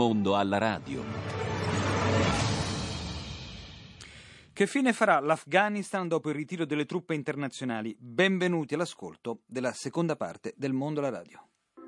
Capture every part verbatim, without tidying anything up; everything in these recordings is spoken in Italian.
mondo alla radio. Che fine farà l'Afghanistan dopo il ritiro delle truppe internazionali? Benvenuti all'ascolto della seconda parte del Mondo alla radio.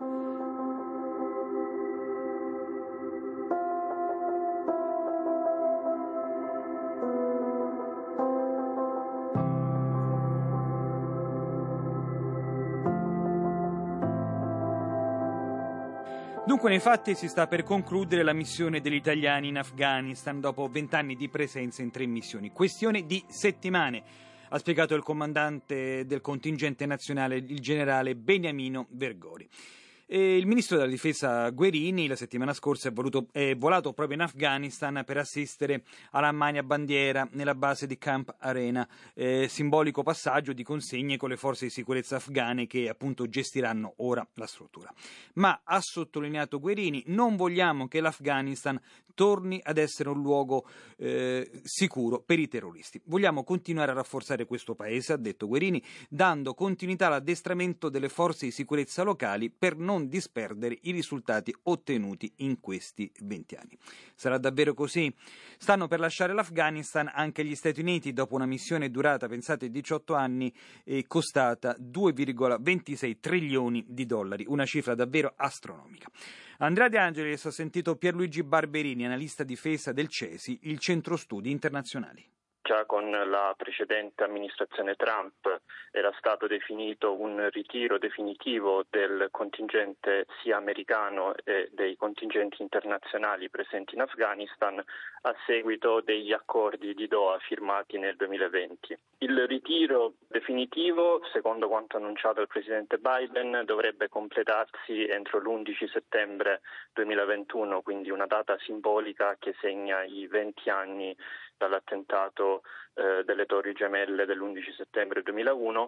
Dunque, nei fatti si sta per concludere la missione degli italiani in Afghanistan dopo vent'anni di presenza in tre missioni. Questione di settimane, ha spiegato il comandante del contingente nazionale, il generale Beniamino Vergori. E il ministro della difesa Guerini la settimana scorsa è, voluto, è volato proprio in Afghanistan per assistere alla Magna Bandiera nella base di Camp Arena, eh, simbolico passaggio di consegne con le forze di sicurezza afghane che appunto gestiranno ora la struttura. Ma, ha sottolineato Guerini, non vogliamo che l'Afghanistan torni ad essere un luogo eh, sicuro per i terroristi. Vogliamo continuare a rafforzare questo paese, ha detto Guerini, dando continuità all'addestramento delle forze di sicurezza locali per non disperdere i risultati ottenuti in questi venti anni. Sarà davvero così? Stanno per lasciare l'Afghanistan anche gli Stati Uniti dopo una missione durata, pensate, diciotto anni e costata due virgola ventisei trilioni di dollari, una cifra davvero astronomica. Andrea De Angelis ha sentito Pierluigi Barberini, analista difesa del C E S I, il Centro Studi Internazionali. Già con la precedente amministrazione Trump era stato definito un ritiro definitivo del contingente sia americano e dei contingenti internazionali presenti in Afghanistan a seguito degli accordi di Doha firmati nel duemilaventi. Il ritiro definitivo, secondo quanto annunciato dal presidente Biden, dovrebbe completarsi entro l'undici settembre duemilaventuno, quindi una data simbolica che segna i venti anni dall'attentato eh, delle Torri Gemelle dell'undici settembre duemilauno.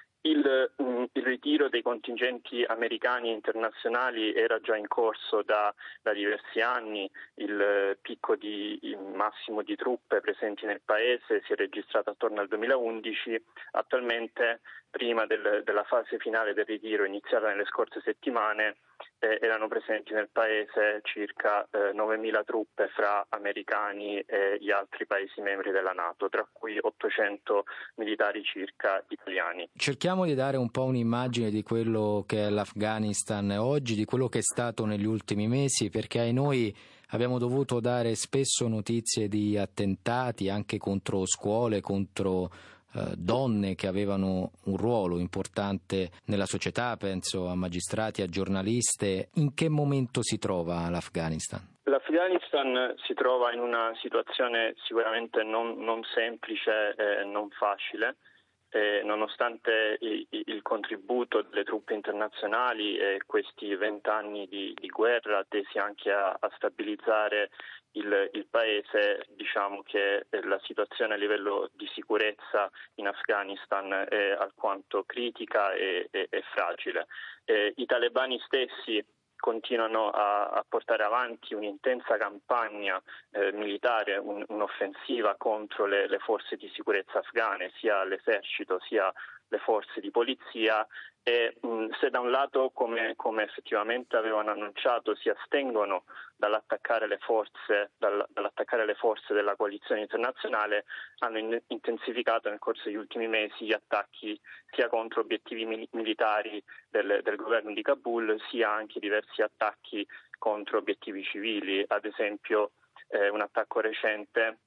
Il, mh, il ritiro dei contingenti americani e internazionali era già in corso da, da diversi anni. Il eh, picco di il massimo di truppe presenti nel paese si è registrato attorno al duemilaundici. Attualmente, prima del, della fase finale del ritiro iniziata nelle scorse settimane, eh, erano presenti nel paese circa eh, novemila truppe fra americani e gli altri paesi membri della NATO, tra cui ottocento militari circa italiani. Cerchiamo di dare un po' un'immagine di quello che è l'Afghanistan oggi, di quello che è stato negli ultimi mesi, perché ai noi abbiamo dovuto dare spesso notizie di attentati anche contro scuole, contro eh, donne che avevano un ruolo importante nella società, penso a magistrati, a giornaliste. In che momento si trova l'Afghanistan? L'Afghanistan si trova in una situazione sicuramente non, non semplice e non facile. Eh, nonostante i, i, il contributo delle truppe internazionali e questi vent'anni di, di guerra tesi anche a, a stabilizzare il, il paese, diciamo che la situazione a livello di sicurezza in Afghanistan è alquanto critica e, e, e fragile. Eh, I talebani stessi continuano a, a portare avanti un'intensa campagna eh, militare, un, un'offensiva contro le, le forze di sicurezza afghane, sia l'esercito sia le forze di polizia, e mh, se da un lato, come, come effettivamente avevano annunciato, si astengono dall'attaccare le forze dal, dall'attaccare le forze della coalizione internazionale, hanno in, intensificato nel corso degli ultimi mesi gli attacchi sia contro obiettivi mil- militari del, del governo di Kabul, sia anche diversi attacchi contro obiettivi civili, ad esempio eh, un attacco recente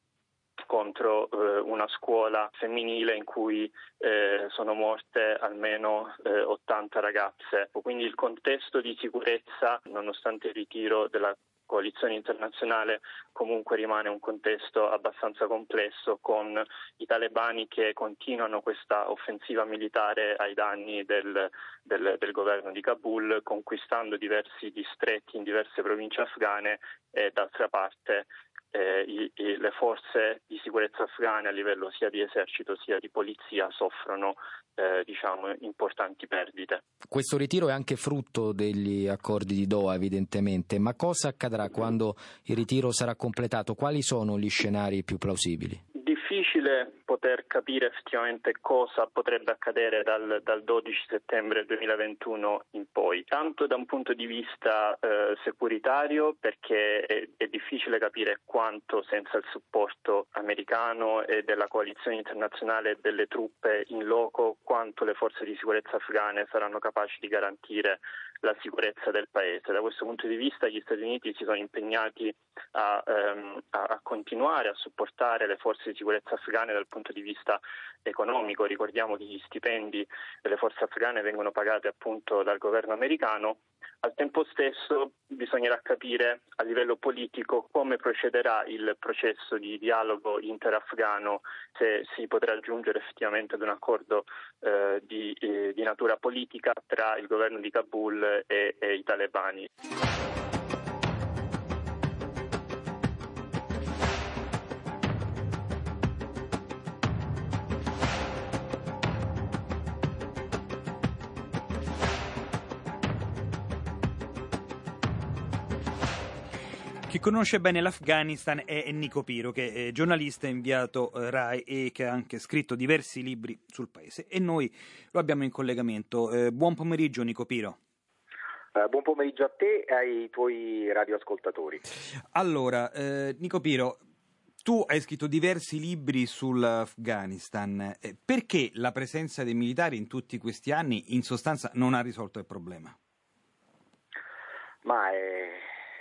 contro eh, una scuola femminile in cui eh, sono morte almeno eh, ottanta ragazze. Quindi il contesto di sicurezza, nonostante il ritiro della coalizione internazionale, comunque rimane un contesto abbastanza complesso, con i talebani che continuano questa offensiva militare ai danni del, del, del governo di Kabul, conquistando diversi distretti in diverse province afghane, e d'altra parte Eh, i, i, le forze di sicurezza afghane a livello sia di esercito sia di polizia soffrono eh, diciamo importanti perdite. Questo ritiro è anche frutto degli accordi di Doha, evidentemente, ma cosa accadrà quando il ritiro sarà completato? Quali sono gli scenari più plausibili? difficile poter capire effettivamente cosa potrebbe accadere dal, dal dodici settembre duemilaventuno in poi, tanto da un punto di vista eh, securitario, perché è, è difficile capire quanto senza il supporto americano e della coalizione internazionale e delle truppe in loco, quanto le forze di sicurezza afghane saranno capaci di garantire la sicurezza del paese. Da questo punto di vista gli Stati Uniti si sono impegnati a, ehm, a continuare a supportare le forze di sicurezza afghane dal punto di vista economico. Ricordiamo che gli stipendi delle forze afghane vengono pagati appunto dal governo americano. Al tempo stesso bisognerà capire a livello politico come procederà il processo di dialogo interafghano, se si potrà giungere effettivamente ad un accordo eh, di, eh, di natura politica tra il governo di Kabul e, e i talebani. Chi conosce bene l'Afghanistan è Nico Piro, che è giornalista inviato eh, RAI e che ha anche scritto diversi libri sul paese, e noi lo abbiamo in collegamento. Eh, buon pomeriggio Nico Piro. Uh, buon pomeriggio a te e ai tuoi radioascoltatori. Allora, eh, Nico Piro, tu hai scritto diversi libri sull'Afghanistan. Eh, perché la presenza dei militari in tutti questi anni in sostanza non ha risolto il problema? Ma è...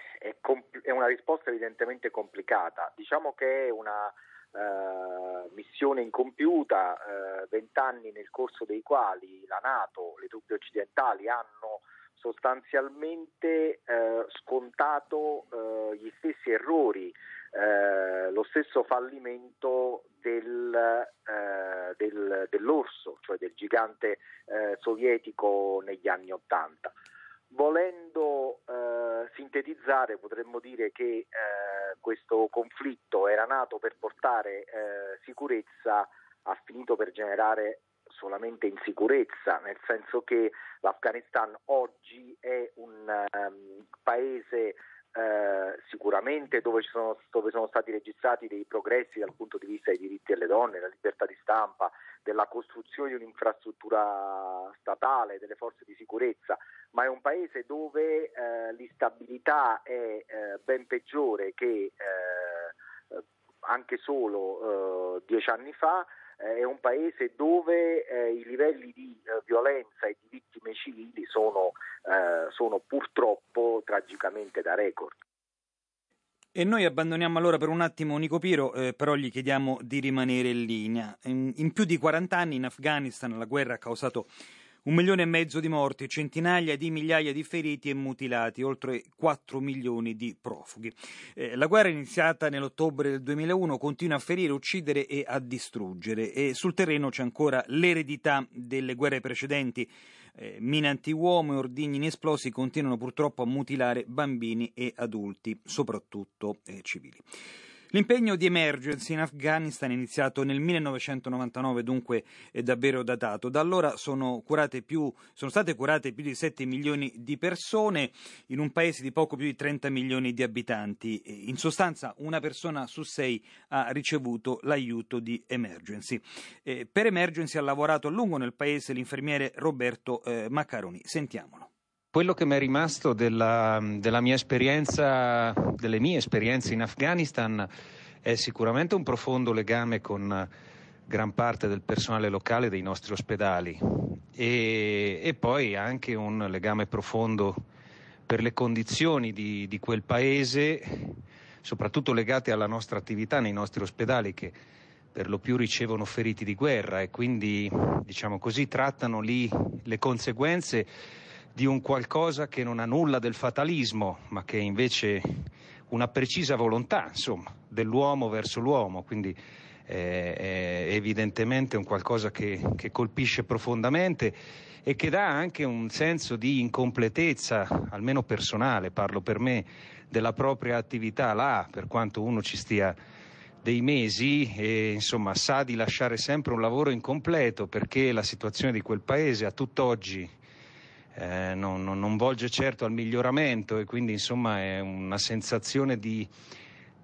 È una risposta evidentemente complicata. Diciamo che è una uh, missione incompiuta, vent'anni uh, nel corso dei quali la NATO, le truppe occidentali hanno sostanzialmente uh, scontato uh, gli stessi errori, uh, lo stesso fallimento del, uh, del, dell'orso, cioè del gigante uh, sovietico negli anni Ottanta. Volendo eh, sintetizzare, potremmo dire che eh, questo conflitto era nato per portare eh, sicurezza, ha finito per generare solamente insicurezza, nel senso che l'Afghanistan oggi è un um, paese eh, sicuramente dove, ci sono, dove sono stati registrati dei progressi dal punto di vista dei diritti delle donne, della libertà di stampa, della costruzione di un'infrastruttura statale, delle forze di sicurezza, ma è un paese dove eh, l'instabilità è eh, ben peggiore che eh, anche solo eh, dieci anni fa, eh, è un paese dove eh, i livelli di eh, violenza e di vittime civili sono, eh, sono purtroppo tragicamente da record. E noi abbandoniamo allora per un attimo Nico Piro, eh, però gli chiediamo di rimanere in linea. In, in più di quaranta anni in Afghanistan la guerra ha causato un milione e mezzo di morti, centinaia di migliaia di feriti e mutilati, oltre quattro milioni di profughi. Eh, la guerra iniziata nell'ottobre del duemilauno continua a ferire, uccidere e a distruggere, e sul terreno c'è ancora l'eredità delle guerre precedenti. Eh, mine antiuomo e ordigni inesplosi continuano purtroppo a mutilare bambini e adulti, soprattutto eh, civili. L'impegno di Emergency in Afghanistan è iniziato nel millenovecentonovantanove, dunque è davvero datato. Da allora sono, curate più, sono state curate più di sette milioni di persone in un paese di poco più di trenta milioni di abitanti. In sostanza una persona su sei ha ricevuto l'aiuto di Emergency. Eh, per Emergency ha lavorato a lungo nel paese l'infermiere Roberto eh, Maccaroni. Sentiamolo. Quello che mi è rimasto della, della mia esperienza, delle mie esperienze in Afghanistan è sicuramente un profondo legame con gran parte del personale locale dei nostri ospedali e, e poi anche un legame profondo per le condizioni di, di quel paese, soprattutto legate alla nostra attività nei nostri ospedali, che per lo più ricevono feriti di guerra e quindi, diciamo così, trattano lì le conseguenze di un qualcosa che non ha nulla del fatalismo, ma che è invece una precisa volontà, insomma, dell'uomo verso l'uomo, quindi eh, è evidentemente un qualcosa che, che colpisce profondamente e che dà anche un senso di incompletezza, almeno personale, parlo per me, della propria attività là, per quanto uno ci stia dei mesi e insomma sa di lasciare sempre un lavoro incompleto, perché la situazione di quel paese a tutt'oggi Eh, non, non, non volge certo al miglioramento e quindi insomma è una sensazione di,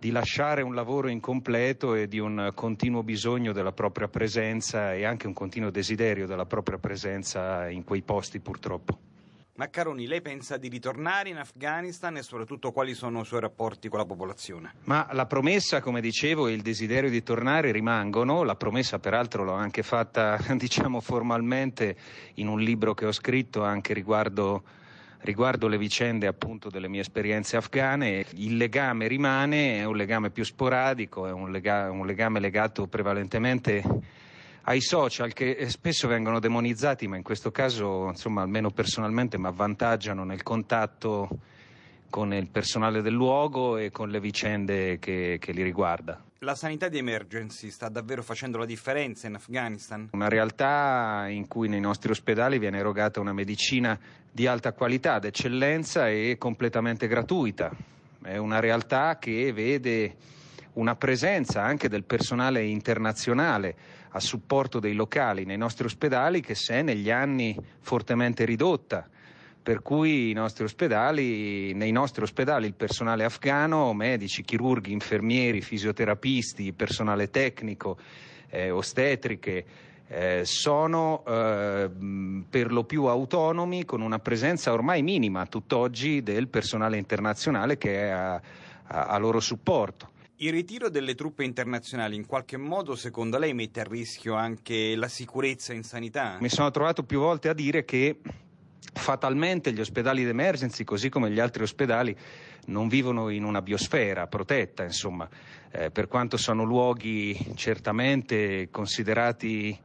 di lasciare un lavoro incompleto e di un continuo bisogno della propria presenza e anche un continuo desiderio della propria presenza in quei posti, purtroppo. Maccaroni, lei pensa di ritornare in Afghanistan e soprattutto quali sono i suoi rapporti con la popolazione? Ma la promessa, come dicevo, e il desiderio di tornare rimangono. La promessa peraltro l'ho anche fatta, diciamo, formalmente in un libro che ho scritto anche riguardo, riguardo le vicende appunto delle mie esperienze afghane. Il legame rimane, è un legame più sporadico, è un lega- un legame legato prevalentemente ai social, che spesso vengono demonizzati, ma in questo caso, insomma, almeno personalmente mi avvantaggiano nel contatto con il personale del luogo e con le vicende che, che li riguarda. La sanità di emergency sta davvero facendo la differenza in Afghanistan? Una realtà in cui nei nostri ospedali viene erogata una medicina di alta qualità, d'eccellenza e completamente gratuita. È una realtà che vede una presenza anche del personale internazionale a supporto dei locali nei nostri ospedali che si è negli anni fortemente ridotta, per cui i nostri ospedali, nei nostri ospedali il personale afghano, medici, chirurghi, infermieri, fisioterapisti, personale tecnico, eh, ostetriche, eh, sono eh, per lo più autonomi, con una presenza ormai minima tutt'oggi del personale internazionale che è a, a, a loro supporto. Il ritiro delle truppe internazionali in qualche modo, secondo lei, mette a rischio anche la sicurezza in sanità? Mi sono trovato più volte a dire che fatalmente gli ospedali d'emergency, così come gli altri ospedali, non vivono in una biosfera protetta, insomma, eh, per quanto sono luoghi certamente considerati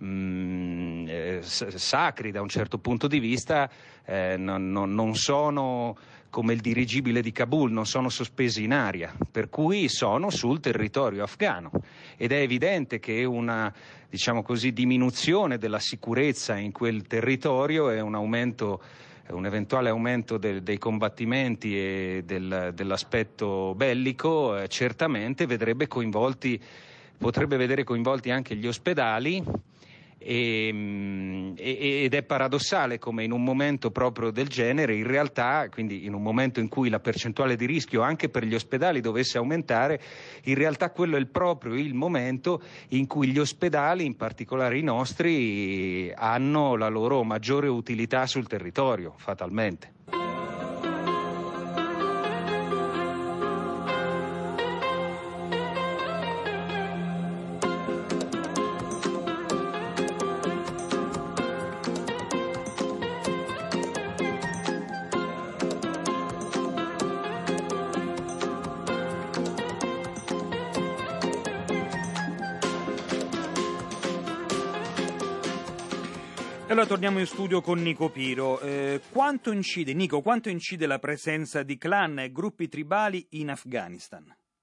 mh, eh, sacri da un certo punto di vista, eh, non, non, non sono come il dirigibile di Kabul, non sono sospesi in aria, per cui sono sul territorio afghano ed è evidente che una, diciamo così, diminuzione della sicurezza in quel territorio e un aumento, un eventuale aumento del, dei combattimenti e del, dell'aspetto bellico eh, certamente vedrebbe coinvolti, potrebbe vedere coinvolti anche gli ospedali. E, ed è paradossale come in un momento proprio del genere, in realtà, quindi in un momento in cui la percentuale di rischio anche per gli ospedali dovesse aumentare, in realtà quello è il proprio il momento in cui gli ospedali, in particolare i nostri, hanno la loro maggiore utilità sul territorio, fatalmente. Allora torniamo in studio con Nico Piro. Eh, quanto incide, Nico, quanto incide la presenza di clan e gruppi tribali in Afghanistan?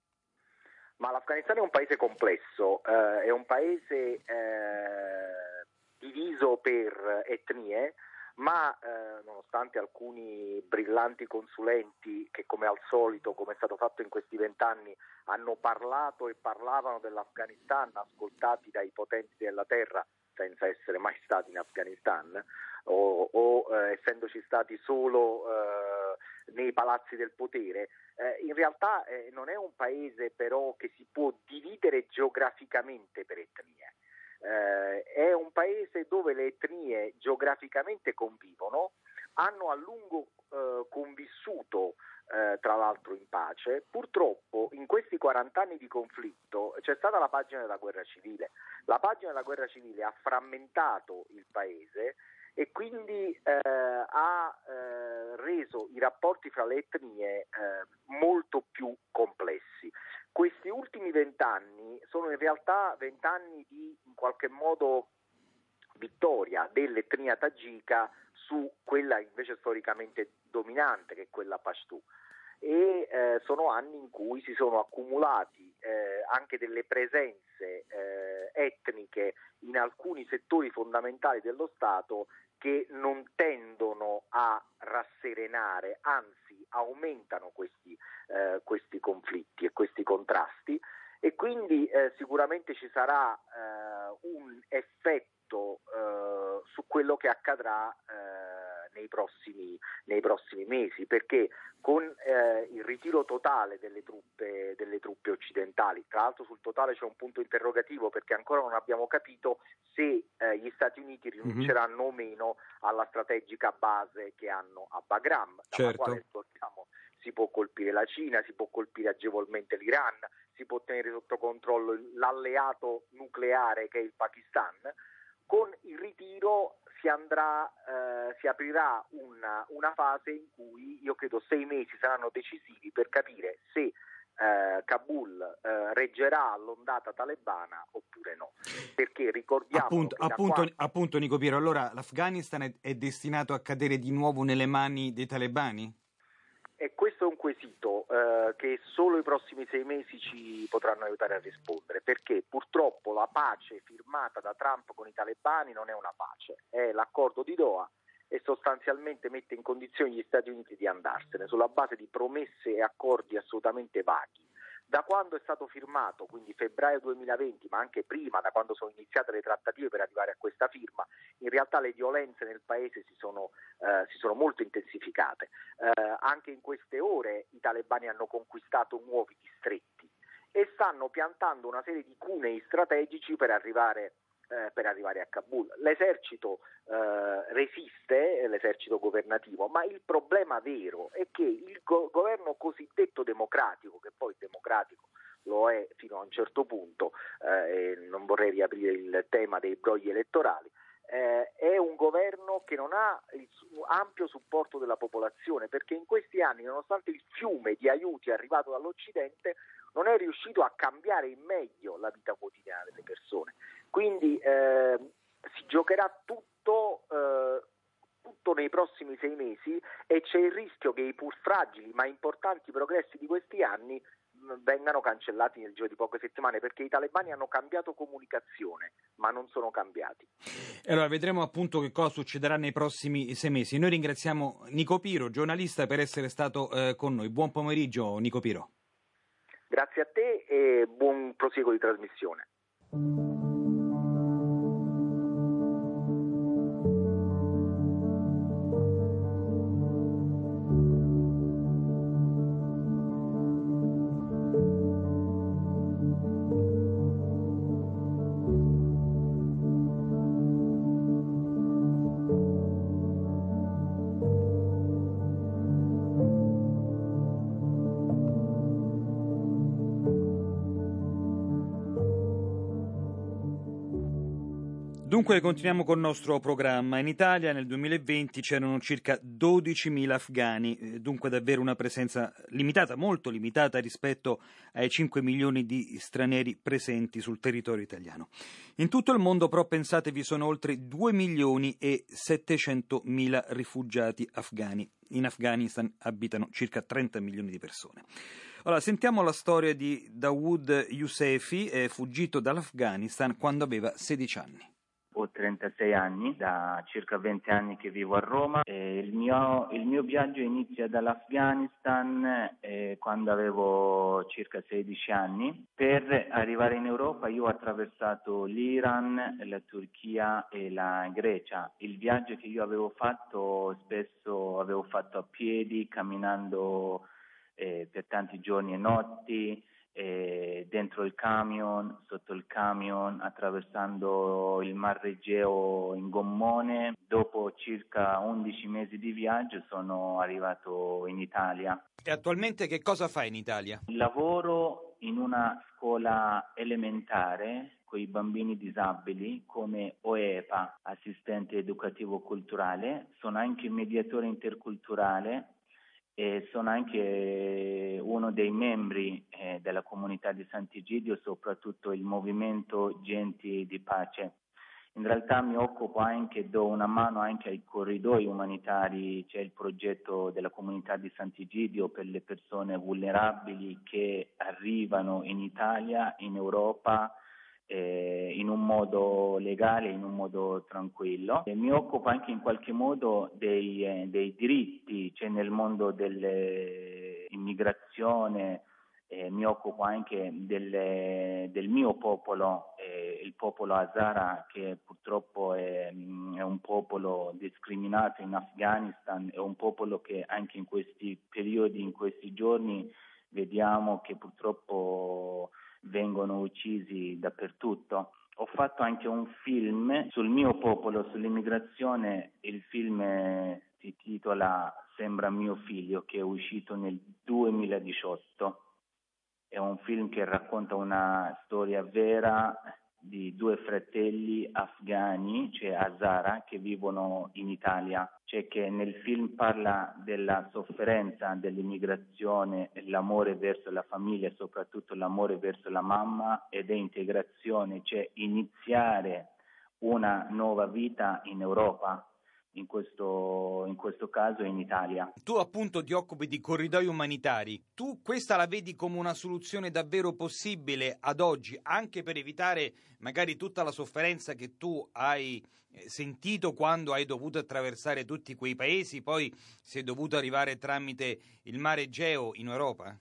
Ma l'Afghanistan è un paese complesso, eh, è un paese eh, diviso per etnie, ma eh, nonostante alcuni brillanti consulenti che, come al solito, come è stato fatto in questi vent'anni, hanno parlato e parlavano dell'Afghanistan ascoltati dai potenti della terra senza essere mai stati in Afghanistan o, o eh, essendoci stati solo eh, nei palazzi del potere, eh, in realtà eh, non è un paese però che si può dividere geograficamente per etnie. Eh, è un paese dove le etnie geograficamente convivono, hanno a lungo eh, convissuto eh, tra l'altro in pace. Purtroppo in questi quaranta anni di conflitto c'è stata la pagina della guerra civile. La pagina della guerra civile ha frammentato il paese e quindi eh, ha eh, reso i rapporti fra le etnie eh, molto più complessi. Questi ultimi vent'anni sono in realtà vent'anni di, in qualche modo, vittoria dell'etnia tagika su quella invece storicamente dominante, che è quella Pashtu. E eh, sono anni in cui si sono accumulati eh, anche delle presenze eh, etniche in alcuni settori fondamentali dello Stato che non tendono a rasserenare, anzi aumentano questi, eh, questi conflitti e questi contrasti, e quindi eh, sicuramente ci sarà eh, un effetto eh, su quello che accadrà eh, nei prossimi, nei prossimi mesi, perché con eh, il ritiro totale delle truppe, delle truppe occidentali, tra l'altro sul totale c'è un punto interrogativo perché ancora non abbiamo capito se eh, gli Stati Uniti rinunceranno mm-hmm. o meno alla strategica base che hanno a Bagram, certo. dalla quale ricordiamo si può colpire la Cina, si può colpire agevolmente l'Iran, si può tenere sotto controllo l'alleato nucleare che è il Pakistan. Con il ritiro si andrà, eh, si aprirà una, una fase in cui io credo sei mesi saranno decisivi per capire se eh, Kabul eh, reggerà all'ondata talebana oppure no. Perché ricordiamo appunto, che appunto, quando... appunto Nico Piero, allora l'Afghanistan è, è destinato a cadere di nuovo nelle mani dei talebani? E questo è un quesito eh, che solo i prossimi sei mesi ci potranno aiutare a rispondere, perché purtroppo la pace firmata da Trump con i talebani non è una pace, è l'accordo di Doha e sostanzialmente mette in condizione gli Stati Uniti di andarsene sulla base di promesse e accordi assolutamente vaghi. Da quando è stato firmato, quindi febbraio duemilaventi, ma anche prima, da quando sono iniziate le trattative per arrivare a questa firma, in realtà le violenze nel paese si sono, eh, si sono molto intensificate. Eh, anche in queste ore i talebani hanno conquistato nuovi distretti e stanno piantando una serie di cunei strategici per arrivare Eh, per arrivare a Kabul. L'esercito eh, resiste, l'esercito governativo, ma il problema vero è che il go- governo cosiddetto democratico, che poi democratico lo è fino a un certo punto, eh, e non vorrei riaprire il tema dei brogli elettorali, eh, è un governo che non ha il ampio supporto della popolazione, perché in questi anni, nonostante il fiume di aiuti arrivato dall'Occidente, non è riuscito a cambiare in meglio la vita quotidiana delle persone. Quindi eh, si giocherà tutto, eh, tutto nei prossimi sei mesi e c'è il rischio che i pur fragili ma importanti progressi di questi anni mh, vengano cancellati nel giro di poche settimane, perché i talebani hanno cambiato comunicazione ma non sono cambiati. Allora vedremo appunto che cosa succederà nei prossimi sei mesi. Noi ringraziamo Nico Piro, giornalista, per essere stato eh, con noi. Buon pomeriggio Nico Piro. Grazie a te e buon proseguo di trasmissione. Dunque continuiamo col nostro programma. In Italia nel duemilaventi c'erano circa dodicimila afghani, dunque davvero una presenza limitata, molto limitata rispetto ai cinque milioni di stranieri presenti sul territorio italiano. In tutto il mondo però pensate vi sono oltre due milioni e settecentomila rifugiati afghani. In Afghanistan abitano circa trenta milioni di persone. Allora, sentiamo la storia di Dawood Yousefi, eh, fuggito dall'Afghanistan quando aveva sedici anni. Ho trentasei anni, da circa venti anni che vivo a Roma. E il, mio, il mio viaggio inizia dall'Afghanistan eh, quando avevo circa sedici anni. Per arrivare in Europa io ho attraversato l'Iran, la Turchia e la Grecia. Il viaggio che io avevo fatto spesso avevo fatto a piedi, camminando eh, per tanti giorni e notti, E dentro il camion, sotto il camion, attraversando il Mar Egeo in gommone. Dopo circa undici mesi di viaggio sono arrivato in Italia. E attualmente che cosa fai in Italia? Lavoro in una scuola elementare con i bambini disabili come O E P A, assistente educativo culturale. Sono anche mediatore interculturale e sono anche uno dei membri eh, della comunità di Sant'Egidio, soprattutto il movimento Genti di Pace. In realtà mi occupo anche, do una mano anche ai corridoi umanitari. C'è il progetto della comunità di Sant'Egidio per le persone vulnerabili che arrivano in Italia, in Europa, Eh, in un modo legale, in un modo tranquillo. E mi occupo anche in qualche modo dei, eh, dei diritti, cioè nel mondo dell'immigrazione, eh, eh, mi occupo anche del, del mio popolo, eh, il popolo Hazara, che purtroppo è, è un popolo discriminato in Afghanistan, è un popolo che anche in questi periodi, in questi giorni, vediamo che purtroppo vengono uccisi dappertutto. Ho fatto anche un film sul mio popolo, sull'immigrazione. Il film si titola Sembra mio figlio, che è uscito nel duemiladiciotto. È un film che racconta una storia vera di due fratelli afghani, cioè Hazara, che vivono in Italia. Cioè che nel film parla della sofferenza dell'immigrazione, l'amore verso la famiglia, soprattutto l'amore verso la mamma, ed è integrazione, cioè iniziare una nuova vita in Europa. In questo, in questo caso in Italia. Tu appunto ti occupi di corridoi umanitari. Tu questa la vedi come una soluzione davvero possibile ad oggi, anche per evitare magari tutta la sofferenza che tu hai sentito quando hai dovuto attraversare tutti quei paesi, poi sei dovuto arrivare tramite il mare Egeo in Europa?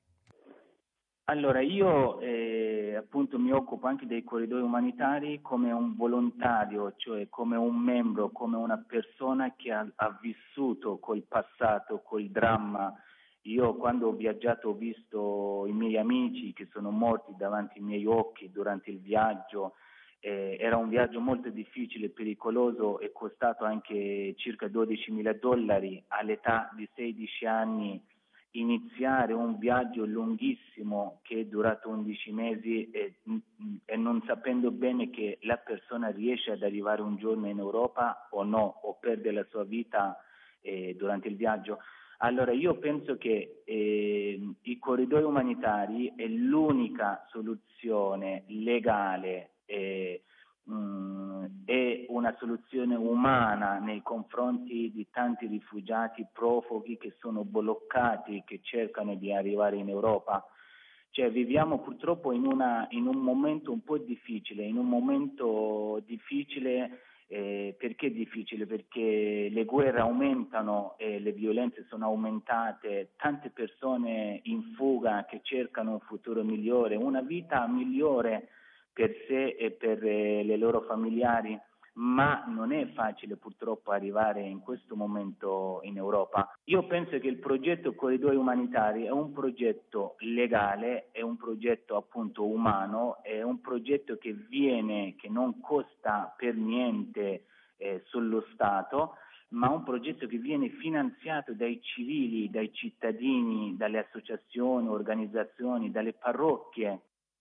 Allora, io eh, appunto mi occupo anche dei corridoi umanitari come un volontario, cioè come un membro, come una persona che ha, ha vissuto col passato, col dramma. Io quando ho viaggiato ho visto i miei amici che sono morti davanti ai miei occhi durante il viaggio. Eh, era un viaggio molto difficile, pericoloso, e costato anche circa dodicimila dollari all'età di sedici anni. Iniziare un viaggio lunghissimo che è durato undici mesi e, e non sapendo bene che la persona riesce ad arrivare un giorno in Europa o no, o perde la sua vita eh, durante il viaggio. Allora io penso che eh, i corridoi umanitari è l'unica soluzione legale eh, è una soluzione umana nei confronti di tanti rifugiati, profughi che sono bloccati, che cercano di arrivare in Europa. Cioè viviamo purtroppo in, una, in un momento un po' difficile, in un momento difficile eh, perché difficile? Perché le guerre aumentano, e le violenze sono aumentate, tante persone in fuga che cercano un futuro migliore, una vita migliore per sé e per le loro familiari, ma non è facile purtroppo arrivare in questo momento in Europa. Io penso che il progetto Corridoi Umanitari è un progetto legale, è un progetto appunto umano, è un progetto che viene, che non costa per niente eh, sullo Stato, ma un progetto che viene finanziato dai civili, dai cittadini, dalle associazioni, organizzazioni, dalle parrocchie.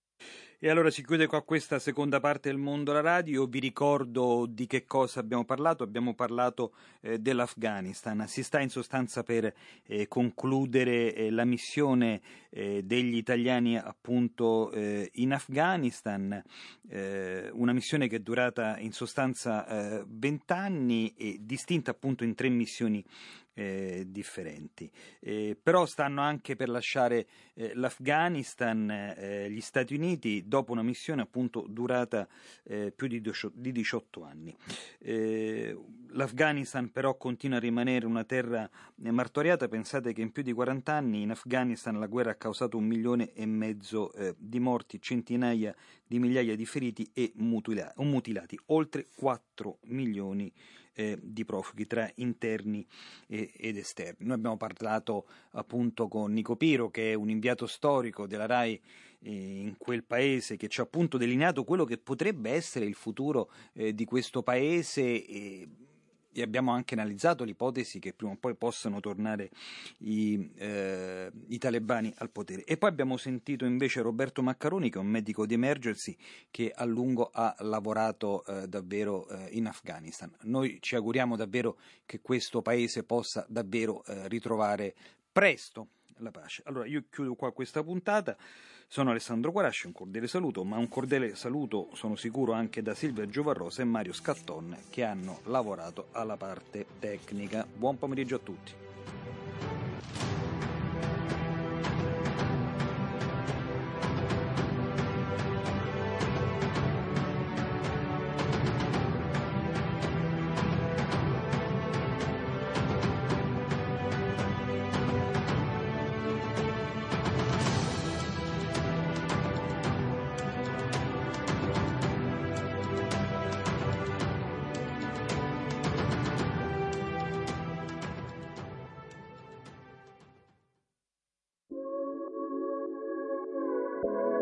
E allora si chiude qua questa seconda parte del Mondo alla Radio. Io vi ricordo di che cosa abbiamo parlato. Abbiamo parlato eh, dell'Afghanistan. Si sta in sostanza per eh, concludere eh, la missione eh, degli italiani appunto eh, in Afghanistan, eh, una missione che è durata in sostanza vent'anni eh, e distinta appunto in tre missioni Eh, differenti, eh, però stanno anche per lasciare eh, l'Afghanistan eh, gli Stati Uniti dopo una missione appunto durata eh, più di diciotto anni. Eh, L'Afghanistan però continua a rimanere una terra martoriata. Pensate che in più di quaranta anni in Afghanistan la guerra ha causato un milione e mezzo eh, di morti, centinaia di migliaia di feriti e mutila- mutilati, oltre quattro milioni Eh, di profughi tra interni e, ed esterni. Noi abbiamo parlato appunto con Nico Piro, che è un inviato storico della RAI eh, in quel paese, che ci ha appunto delineato quello che potrebbe essere il futuro eh, di questo paese, e, e abbiamo anche analizzato l'ipotesi che prima o poi possano tornare i, eh, i talebani al potere. E poi abbiamo sentito invece Roberto Maccaroni, che è un medico di emergency che a lungo ha lavorato eh, davvero eh, in Afghanistan. Noi ci auguriamo davvero che questo paese possa davvero eh, ritrovare presto la pace. Allora io chiudo qua questa puntata. Sono Alessandro Guarasci, un cordiale saluto, ma un cordiale saluto sono sicuro anche da Silvia Giovarrosa e Mario Scatton, che hanno lavorato alla parte tecnica. Buon pomeriggio a tutti. Thank you.